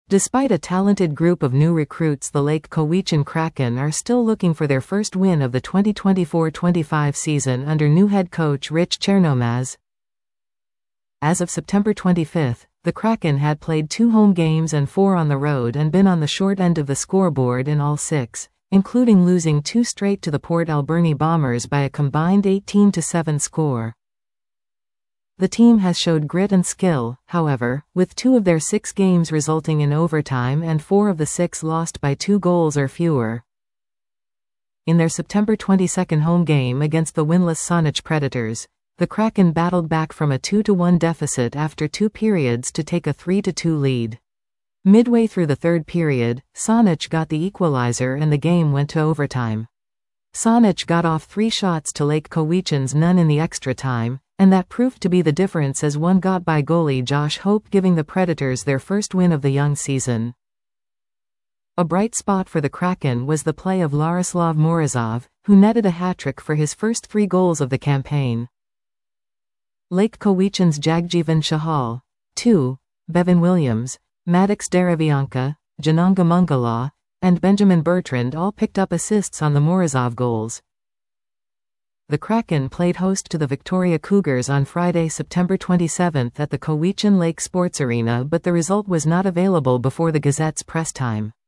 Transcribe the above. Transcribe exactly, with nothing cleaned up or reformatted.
Despite a talented group of new recruits, the Lake Cowichan Kraken are still looking for their first win of the twenty twenty-four twenty-five season under new head coach Rich Chernomaz. As of September twenty-fifth, the Kraken had played two home games and four on the road and been on the short end of the scoreboard in all six, including losing two straight to the Port Alberni Bombers by a combined eighteen to seven score. The team has showed grit and skill, however, with two of their six games resulting in overtime and four of the six lost by two goals or fewer. In their September twenty-second home game against the winless Saanich Predators, the Kraken battled back from a two to one deficit after two periods to take a three to two lead. Midway through the third period, Saanich got the equalizer and the game went to overtime. Saanich got off three shots to Lake Cowichan's none in the extra time, and that proved to be the difference as one got by goalie Josh Hope, giving the Predators their first win of the young season. A bright spot for the Kraken was the play of Larislav Morozov, who netted a hat-trick for his first three goals of the campaign. Lake Cowichan's Jagjeevan Chahal, two, Bevan Williams, Maddox Deravianka, Jananga Mungala, and Benjamin Bertrand all picked up assists on the Morozov goals. The Kraken played host to the Victoria Cougars on Friday, September twenty-seventh at the Cowichan Lake Sports Arena, but the result was not available before the Gazette's press time.